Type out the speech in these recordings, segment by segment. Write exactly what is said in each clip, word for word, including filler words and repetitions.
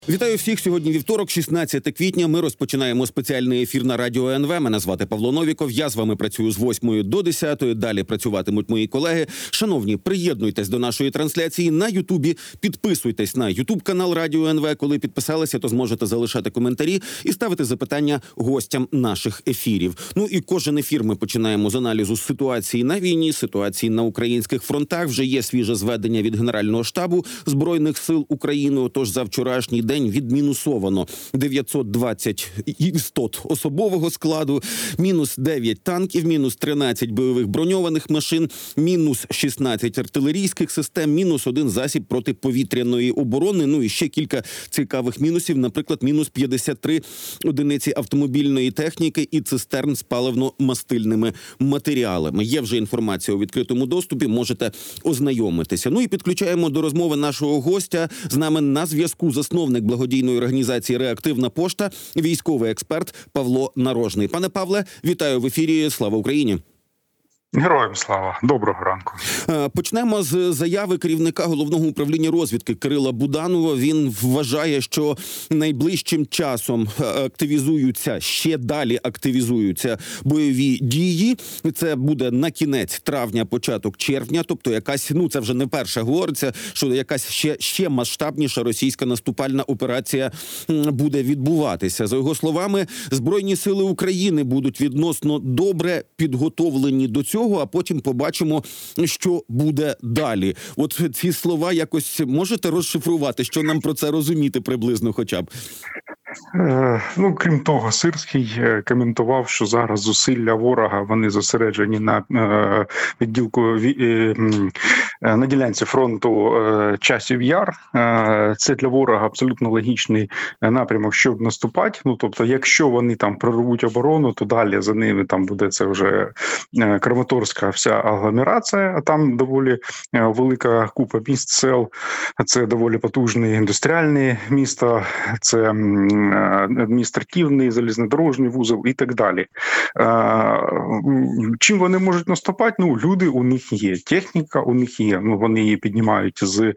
Вітаю всіх. Сьогодні вівторок, шістнадцяте квітня. Ми розпочинаємо спеціальний ефір на Радіо ен ве. Мене звати Павло Новіков. Я з вами працюю з восьмої до десятої. Далі працюватимуть мої колеги. Шановні, приєднуйтесь до нашої трансляції на Ютубі. Підписуйтесь на Ютуб-канал Радіо ен ве. Коли підписалися, то зможете залишати коментарі і ставити запитання гостям наших ефірів. Ну і кожен ефір ми починаємо з аналізу ситуації на війні, ситуації на українських фронтах. Вже є свіже зведення від Генерального штабу Збройних сил України. Отож, за вчорашній день відмінусовано дев'ятсот двадцять істот особового складу, мінус дев'ять танків, мінус тринадцять бойових броньованих машин, мінус шістнадцять артилерійських систем, мінус один засіб протиповітряної оборони. Ну і ще кілька цікавих мінусів, наприклад, мінус п'ятдесят три одиниці автомобільної техніки і цистерн з паливно-мастильними матеріалами. Є вже інформація у відкритому доступі, можете ознайомитися. Ну і підключаємо до розмови нашого гостя. З нами на зв'язку засновник благодійної організації «Реактивна пошта», військовий експерт Павло Нарожний. Пане Павле, вітаю в ефірі. Слава Україні! Героям слава. Доброго ранку. Почнемо з заяви керівника Головного управління розвідки Кирила Буданова. Він вважає, що найближчим часом активізуються, ще далі активізуються бойові дії. Це буде на кінець травня, початок червня. Тобто якась, ну це вже не перша говориться, що якась ще, ще масштабніша російська наступальна операція буде відбуватися. За його словами, Збройні сили України будуть відносно добре підготовлені до цього, а потім побачимо, що буде далі. От ці слова якось можете розшифрувати, що нам про це розуміти приблизно хоча б? Ну, крім того, Сирський коментував, що зараз зусилля ворога, вони зосереджені на відділку, на ділянці фронту Часів Яр. Це для ворога абсолютно логічний напрямок, щоб наступати. Ну, тобто, якщо вони там прорвуть оборону, то далі за ними там буде це вже Краматорська вся агломерація, а там доволі велика купа міст, сел, це доволі потужне індустріальне місто, це адміністративний, залізнодорожній вузол і так далі. Чим вони можуть наступати? Ну, люди у них є, техніка у них є, ну, вони її піднімають з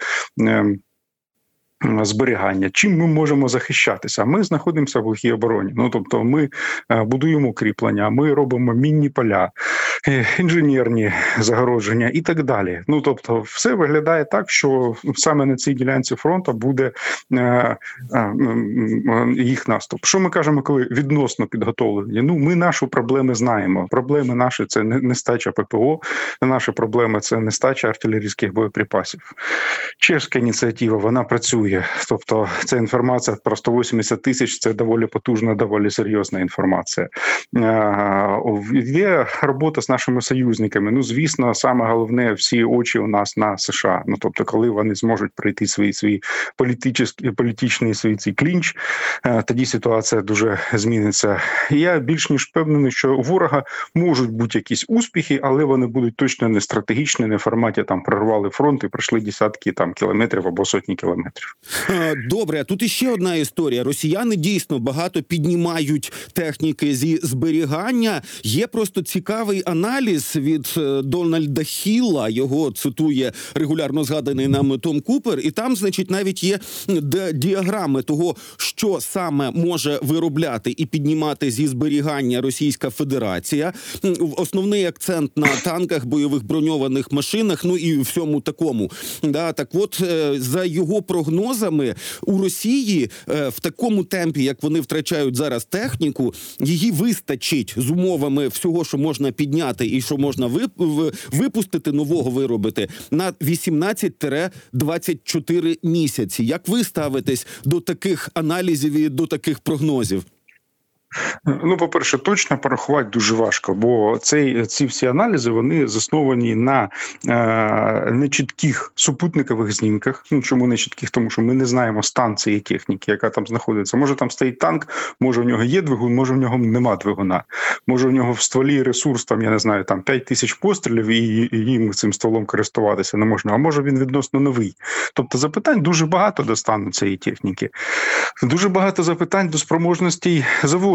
зберігання. Чим ми можемо захищатися? Ми знаходимося в глухій обороні. Ну, тобто ми будуємо кріплення, ми робимо мінні поля, інженерні загородження і так далі. Ну, тобто все виглядає так, що саме на цій ділянці фронту буде е, е, їх наступ. Що ми кажемо, коли відносно підготовлені? Ну, ми нашу проблеми знаємо. Проблеми наші – це нестача ППО, наші проблеми – це нестача артилерійських боєприпасів. Чеська ініціатива, вона працює. Тобто ця інформація про сто вісімдесят тисяч – це доволі потужна, доволі серйозна інформація. Є робота з нашими союзниками. Ну, звісно, саме головне, всі очі у нас на США. Ну, тобто, коли вони зможуть пройти свій, свій політичний, політичний свій цей клінч, тоді ситуація дуже зміниться. І я більш ніж впевнений, що у ворога можуть бути якісь успіхи, але вони будуть точно не стратегічні, не в форматі там прорвали фронт і пройшли десятки там кілометрів або сотні кілометрів. Добре, а тут іще одна історія. Росіяни дійсно багато піднімають техніки зі зберігання. Є просто цікавий аналіз від Дональда Хілла, його цитує регулярно згаданий нам Том Купер, і там, значить, навіть є діаграми того, що саме може виробляти і піднімати зі зберігання Російська Федерація. Основний акцент на танках, бойових броньованих машинах, ну і всьому такому. Да, так от, за його прогнозами, у Росії в такому темпі, як вони втрачають зараз техніку, її вистачить з умовами всього, що можна підняти і що можна випустити, нового виробити, на вісімнадцять - двадцять чотири місяці. Як ви ставитесь до таких аналізів і до таких прогнозів? Ну, по-перше, точно порахувати дуже важко, бо цей, ці всі аналізи, вони засновані на е, нечітких супутникових знімках. Ну, чому нечітких? Тому що ми не знаємо стан цієї техніки, яка там знаходиться. Може там стоїть танк, може в нього є двигун, може в нього нема двигуна. Може в нього в стволі ресурс, там, я не знаю, там п'ять тисяч пострілів і, і їм цим стволом користуватися не можна. А може він відносно новий. Тобто запитань дуже багато до стану цієї техніки. Дуже багато запитань до спроможностей заводів.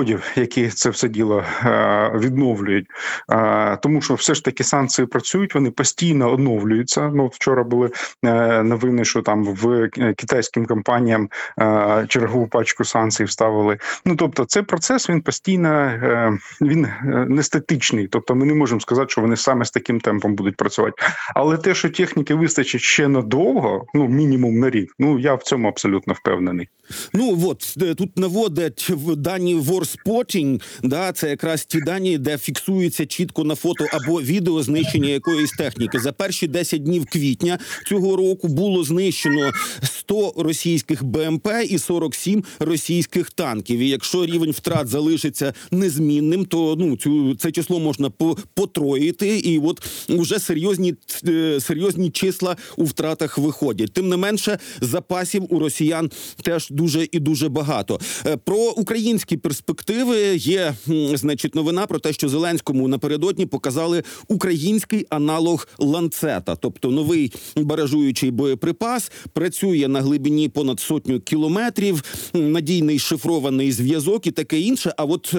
заводів, які це все діло відновлюють. Тому що все ж таки санкції працюють, вони постійно оновлюються. Ну, вчора були новини, що там в китайським компаніям чергову пачку санкцій вставили. Ну, тобто, це процес, він постійно, він не статичний. Тобто, ми не можемо сказати, що вони саме з таким темпом будуть працювати. Але те, що техніки вистачить ще надовго, ну, мінімум на рік, ну, я в цьому абсолютно впевнений. Ну, от, тут наводять в дані Warspotting, да, це якраз ті дані, де фіксується чітко на фото або відео знищення якоїсь техніки. За перші десять днів квітня цього року було знищено сто російських БМП і сорок сім російських танків. І якщо рівень втрат залишиться незмінним, то ну, цю, це число можна потроїти, і от вже серйозні, серйозні числа у втратах виходять. Тим не менше, запасів у росіян теж дуже і дуже багато. Про українські перспективи є, значить, новина про те, що Зеленському напередодні показали український аналог ланцета, тобто новий баражуючий боєприпас, працює на глибині понад сотню кілометрів, надійний шифрований зв'язок і таке інше. А от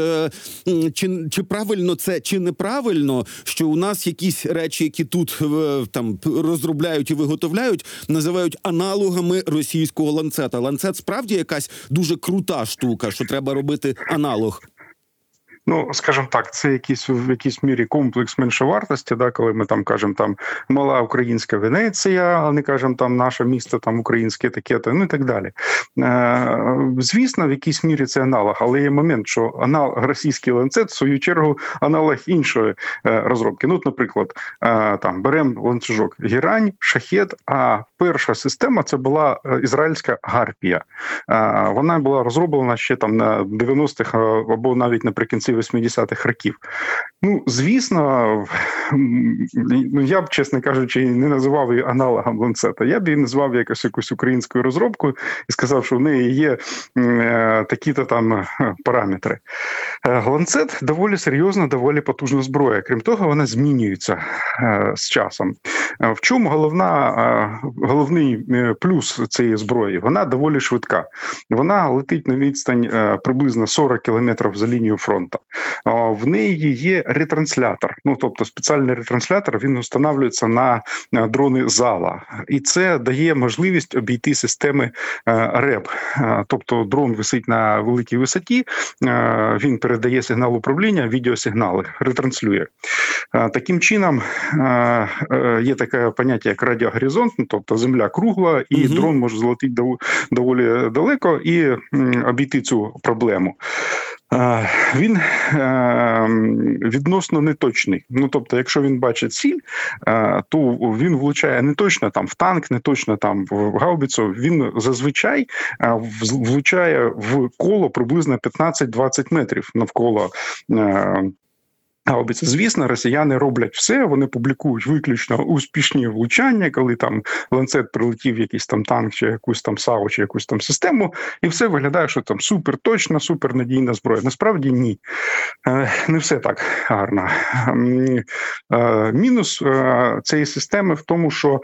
чи, чи правильно це, чи неправильно, що у нас якісь речі, які тут там розробляють і виготовляють, називають аналогами російського ланцета. Ланцет справді якась дуже крута штука, що треба робити аналог. Ну, скажімо так, це якийсь в якійсь мірі комплекс меншовартості, да, коли ми там кажемо там мала українська Венеція, а не кажемо там наше місто там українське таке-то, ну і так далі. Е, звісно, в якійсь мірі це аналог, але є момент, що аналог російський ланцет, в свою чергу, аналог іншої е, розробки. Ну, от, наприклад, е, там беремо ланцюжок Герань, Шахет, а перша система це була ізраїльська Гарпія. Е, вона була розроблена ще там на дев'яностих або навіть наприкінці вісімдесятих років. Ну, звісно, я б, чесно кажучи, не називав її аналогом ланцета. Я б її назвав якось якусь українською розробкою і сказав, що в неї є е, такі-то там параметри. Е, ланцет доволі серйозна, доволі потужна зброя. Крім того, вона змінюється е, з часом. Е, в чому головна, е, головний плюс цієї зброї? Вона доволі швидка. Вона летить на відстань е, приблизно сорок кілометрів за лінією фронту. В неї є ретранслятор, ну тобто спеціальний ретранслятор, він встановлюється на дрони зала, і це дає можливість обійти системи РЕБ. Тобто дрон висить на великій висоті, він передає сигнал управління, відеосигнали, ретранслює. Таким чином є таке поняття як радіогоризонт, тобто земля кругла, і угу. дрон може злетіти доволі далеко і обійти цю проблему. Він відносно неточний. Ну, тобто, якщо він бачить ціль, то він влучає не точно там в танк, не точно там в гаубицю. Він зазвичай влучає в коло приблизно п'ятнадцять-двадцять метрів навколо гаубиці. Звісно, росіяни роблять все, вони публікують виключно успішні влучання, коли там ланцет прилетів в якийсь там танк, чи якусь там САУ, чи якусь там систему, і все виглядає, що там супер точна, супер надійна зброя. Насправді ні. Не все так гарно. Мінус цієї системи в тому, що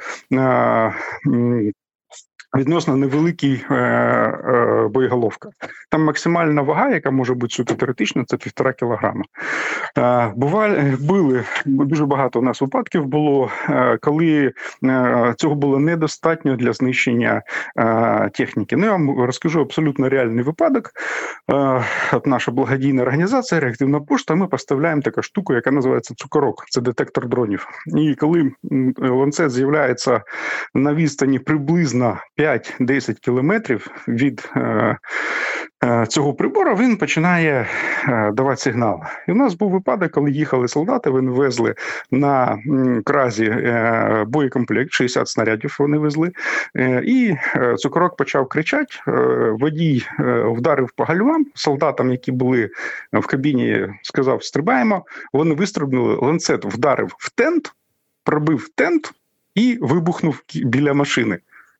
відносно невеликий е, е, боєголовка. Там максимальна вага, яка може бути суто теоретично, це півтора кілограма. Е, бували, були, дуже багато у нас випадків було, е, коли е, цього було недостатньо для знищення е, техніки. Ну, я вам розкажу абсолютно реальний випадок. Е, от наша благодійна організація «Реактивна пошта», ми поставляємо таку штуку, яка називається цукорок. Це детектор дронів. І коли ланцет з'являється на відстані приблизно п'ять-десять кілометрів від е, е, цього прибору, він починає е, давати сигнал. І у нас був випадок, коли їхали солдати, вони везли на м, кразі е, боєкомплект, шістдесят снарядів вони везли, е, і е, цукорок почав кричати, е, водій е, вдарив по гальмам, солдатам, які були в кабіні, сказав «стрибаємо», вони вистрибнули, ланцет вдарив в тент, пробив тент і вибухнув біля машини.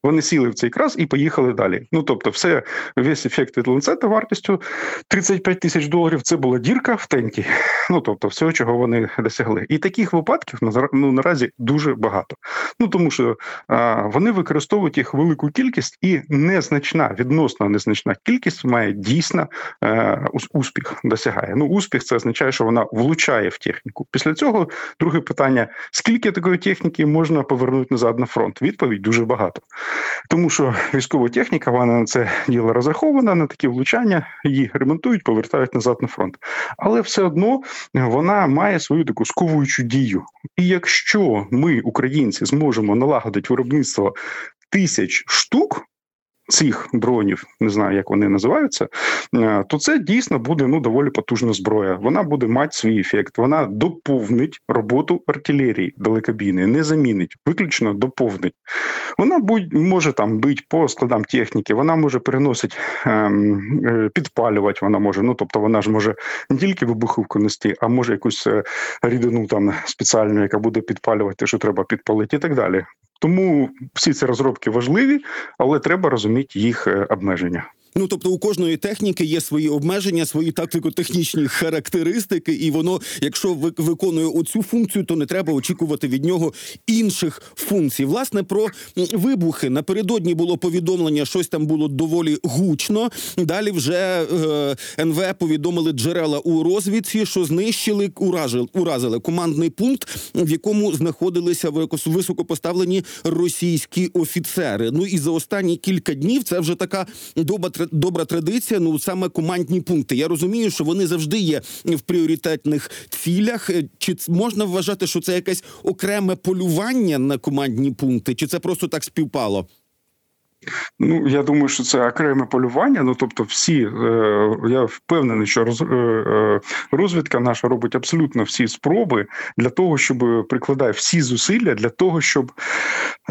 Вони сіли в цей крас і поїхали далі. Ну, тобто, все, весь ефект від ланцета вартістю тридцять п'ять тисяч доларів – це була дірка в тенті. Ну, тобто, всього, чого вони досягли. І таких випадків, ну, наразі дуже багато. Ну, тому що а, вони використовують їх велику кількість, і незначна, відносно незначна кількість має дійсно а, успіх, досягає. Ну, успіх – це означає, що вона влучає в техніку. Після цього друге питання – скільки такої техніки можна повернути назад на фронт? Відповідь – дуже багато. Тому що військова техніка, вона на це діло розрахована, на такі влучання, її ремонтують, повертають назад на фронт. Але все одно вона має свою таку сковуючу дію. І якщо ми, українці, зможемо налагодити виробництво тисяч штук цих дронів, не знаю, як вони називаються, то це дійсно буде, ну, доволі потужна зброя. Вона буде мати свій ефект. Вона доповнить роботу артилерії далекобійної, не замінить, виключно доповнить. Вона будь, може там бити по складам техніки, вона може переносити, ем, підпалювати, вона може, ну, тобто вона ж може не тільки вибухівку нести, а може якусь рідину там спеціальну, яка буде підпалювати, що треба підпалити і так далі. Тому всі ці розробки важливі, але треба розуміти їх обмеження. Ну, тобто у кожної техніки є свої обмеження, свої тактико-технічні характеристики, і воно, якщо виконує оцю функцію, то не треба очікувати від нього інших функцій. Власне, про вибухи. Напередодні було повідомлення, щось там було доволі гучно. Далі вже е, ен ве повідомили джерела у розвідці, що знищили, уражили, уразили командний пункт, в якому знаходилися високопоставлені російські офіцери. Ну і за останні кілька днів це вже така доба добра традиція, ну, саме командні пункти. Я розумію, що вони завжди є в пріоритетних цілях. Чи можна вважати, що це якесь окреме полювання на командні пункти, чи це просто так співпало? Ну, я думаю, що це окреме полювання. Ну, тобто всі, е, я впевнений, що роз, е, розвідка наша робить абсолютно всі спроби для того, щоб прикладає всі зусилля для того, щоб е,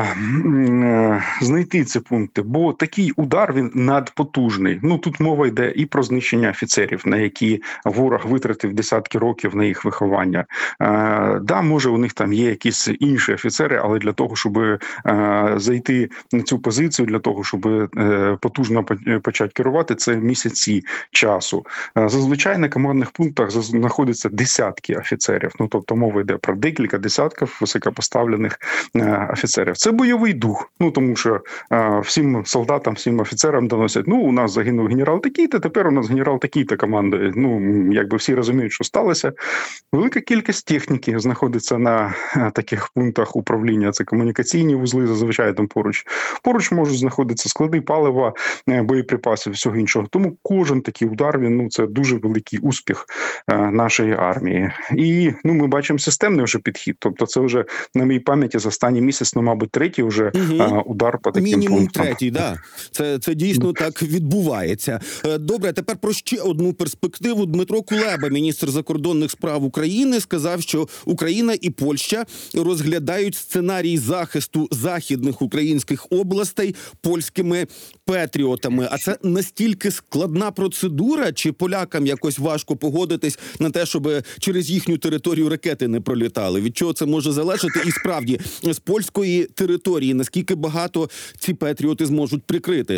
е, знайти ці пункти. Бо такий удар, він надпотужний. Ну, тут мова йде і про знищення офіцерів, на які ворог витратив десятки років на їх виховання. Е, да, може, у них там є якісь інші офіцери, але для того, щоб е, зайти на цю позицію, для того, щоб е, потужно почати керувати, це місяці часу. Е, зазвичай на командних пунктах знаходяться десятки офіцерів. Ну, тобто мова йде про декілька десятків високопоставлених е, офіцерів. Це бойовий дух. Ну, тому що е, всім солдатам, всім офіцерам доносять, ну, у нас загинув генерал такий-то, тепер у нас генерал такий-то командує. Ну, якби всі розуміють, що сталося. Велика кількість техніки знаходиться на е, таких пунктах управління. Це комунікаційні вузли, зазвичай там поруч. Поруч можуть знаходитися склади палива, боєприпасів, всього іншого. Тому кожен такий удар, він, ну, це дуже великий успіх е, нашої армії. І, ну, ми бачимо системний вже підхід. Тобто це вже, на моїй пам'яті, за останній місяць, ну, мабуть, третій вже угу. е, удар по таким Мінімум пунктам. третій, да. Це, це дійсно так відбувається. Е, добре, тепер про ще одну перспективу. Дмитро Кулеба, міністр закордонних справ України, сказав, що Україна і Польща розглядають сценарій захисту західних українських областей польськими патріотами. А це настільки складна процедура, чи полякам якось важко погодитись на те, щоб через їхню територію ракети не пролітали? Від чого це може залежати? І справді, з польської території наскільки багато ці патріоти зможуть прикрити?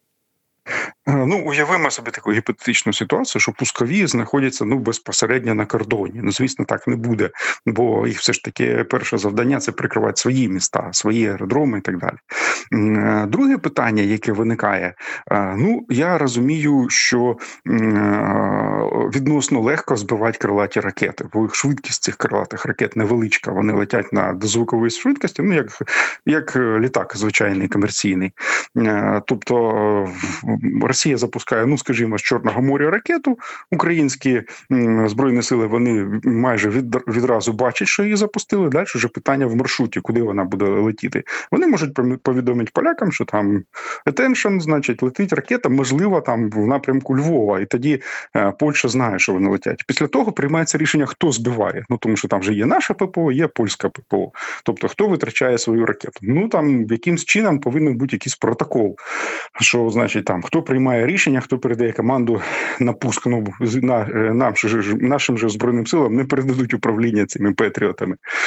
Ну, уявимо собі таку гіпотетичну ситуацію, що пускові знаходяться, ну, безпосередньо на кордоні. Ну, звісно, так не буде, бо їх все ж таки перше завдання – це прикривати свої міста, свої аеродроми і так далі. Друге питання, яке виникає, ну, я розумію, що відносно легко збивати крилаті ракети, бо швидкість цих крилатих ракет невеличка, вони летять на дозвуковій швидкості, ну, як, як літак звичайний, комерційний. Тобто Росія запускає, ну, скажімо, з Чорного моря ракету, українські м, збройні сили, вони майже від, відразу бачать, що її запустили, далі вже питання в маршруті, куди вона буде летіти. Вони можуть повідомити полякам, що там attention, значить, летить ракета, можливо, там в напрямку Львова, і тоді е, Польща знає, що вони летять. Після того приймається рішення, хто збиває, ну, тому що там вже є наша ППО, є польська ППО, тобто хто витрачає свою ракету. Ну, там якимсь чином повинен бути якийсь протокол, що, значить, там, хто приймає рішення, хто передає команду на пуск, ну, на, нам, нашим же Збройним силам не передадуть управління цими патріотами.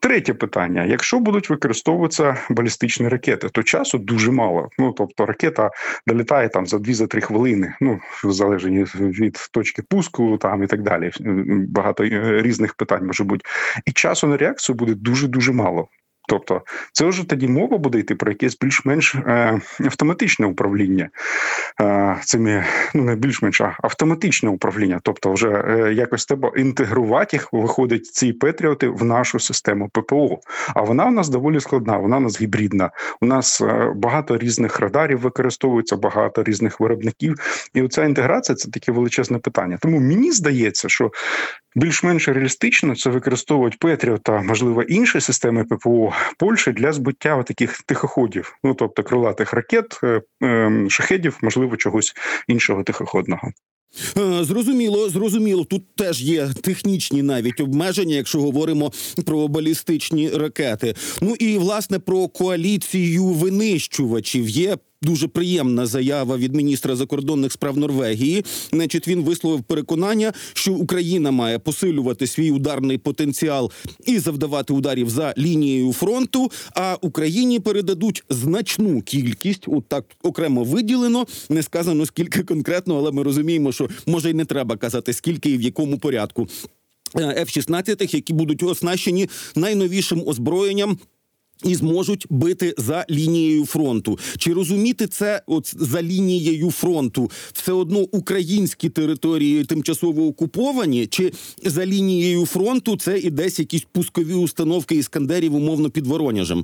Третє питання. Якщо будуть використовуватися балістичні ракети, то часу дуже мало. Ну, тобто ракета долітає там за дві-три хвилини, ну, залежить від точки пуску там і так далі. Багато різних питань може бути. І часу на реакцію буде дуже-дуже мало. Тобто це вже тоді мова буде йти про якесь більш-менш е, автоматичне управління е, цими, ну не більш-менш, а автоматичне управління. Тобто вже е, якось треба інтегрувати їх, виходить ці Петріоти в нашу систему ППО. А вона у нас доволі складна, вона у нас гібридна. У нас е, багато різних радарів використовується, багато різних виробників. І оця інтеграція – це таке величезне питання. Тому мені здається, що більш-менш реалістично це використовують Петріот та, можливо, інші системи ППО Польщі для збиття таких тихоходів, ну тобто крилатих ракет, шахедів, можливо, чогось іншого тихоходного. Зрозуміло, зрозуміло. Тут теж є технічні навіть обмеження, якщо говоримо про балістичні ракети. Ну і, власне, про коаліцію винищувачів є дуже приємна заява від міністра закордонних справ Норвегії. Значить, він висловив переконання, що Україна має посилювати свій ударний потенціал і завдавати ударів за лінією фронту, а Україні передадуть значну кількість, от так окремо виділено, не сказано скільки конкретно, але ми розуміємо, що може й не треба казати скільки і в якому порядку. еф шістнадцять, які будуть оснащені найновішим озброєнням і зможуть бити за лінією фронту. Чи розуміти це от за лінією фронту все одно українські території тимчасово окуповані, чи за лінією фронту це і десь якісь пускові установки іскандерів умовно під Воронежем?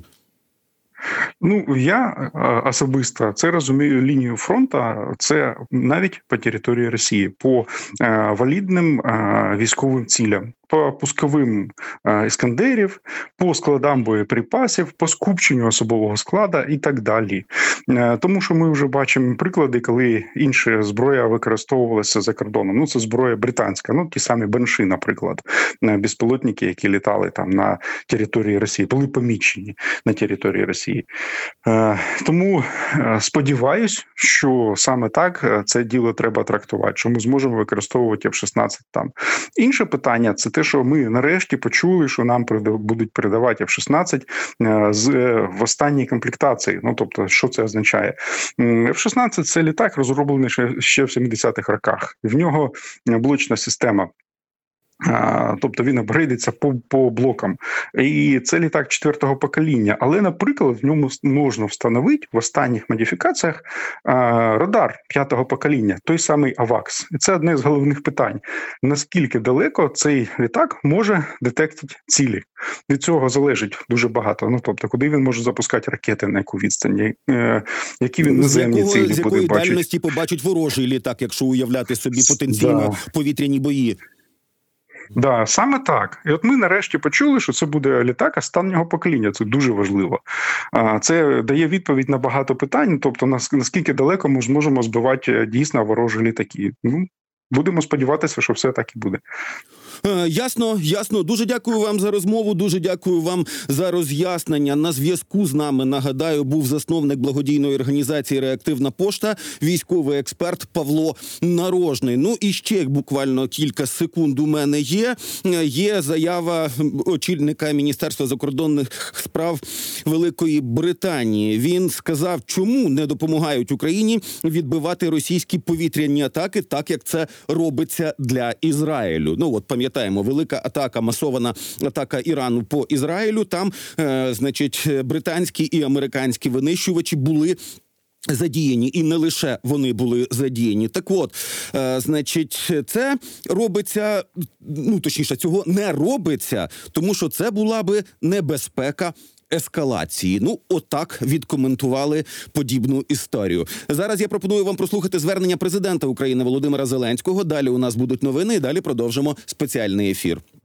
Ну, я особисто це розумію лінію фронту, це навіть по території Росії, по е, валідним е, військовим цілям, по пусковим е, іскандерів, по складам боєприпасів, по скупченню особового складу і так далі. Е, тому що ми вже бачимо приклади, коли інша зброя використовувалася за кордоном. Ну, це зброя британська, ну, ті самі Бенші, наприклад, безпілотники, які літали там на території Росії, були помічені на території Росії. Е, тому е, сподіваюсь, що саме так це діло треба трактувати, що ми зможемо використовувати еф шістнадцять там. Інше питання – це те, що ми нарешті почули, що нам будуть передавати еф шістнадцять з, в останній комплектації. Ну, тобто, що це означає? еф шістнадцять – це літак, розроблений ще в сімдесятих роках. В нього блочна система. Тобто він апгрейдиться по, по блокам. І це літак четвертого покоління. Але, наприклад, в ньому можна встановити в останніх модифікаціях радар п'ятого покоління, той самий авакс. І це одне з головних питань. Наскільки далеко цей літак може детектити цілі? Від цього залежить дуже багато. Ну, тобто, куди він може запускати ракети, на яку відстань, які він наземні якого, цілі буде бачити. З якої дальності побачить ворожий літак, якщо уявляти собі потенційно да. повітряні бої? Да, саме так. І от ми нарешті почули, що це буде літак останнього покоління. Це дуже важливо. Це дає відповідь на багато питань, тобто наскільки далеко ми зможемо збивати дійсно ворожі літаки. Ну, будемо сподіватися, що все так і буде. Ясно, ясно. Дуже дякую вам за розмову, дуже дякую вам за роз'яснення. На зв'язку з нами, нагадаю, був засновник благодійної організації «Реактивна пошта», військовий експерт Павло Нарожний. Ну і ще буквально кілька секунд у мене є. Є заява очільника Міністерства закордонних справ Великої Британії. Він сказав, чому не допомагають Україні відбивати російські повітряні атаки, так як це робиться для Ізраїлю. Ну от пам'ятаємо, велика атака, масована атака Ірану по Ізраїлю. Там, е, значить, британські і американські винищувачі були задіяні, і не лише вони були задіяні. Так от, е, значить, це робиться, ну, точніше, цього не робиться, тому що це була би небезпека ескалації. Ну, отак відкоментували подібну історію. Зараз я пропоную вам прослухати звернення президента України Володимира Зеленського. Далі у нас будуть новини, і далі продовжимо спеціальний ефір.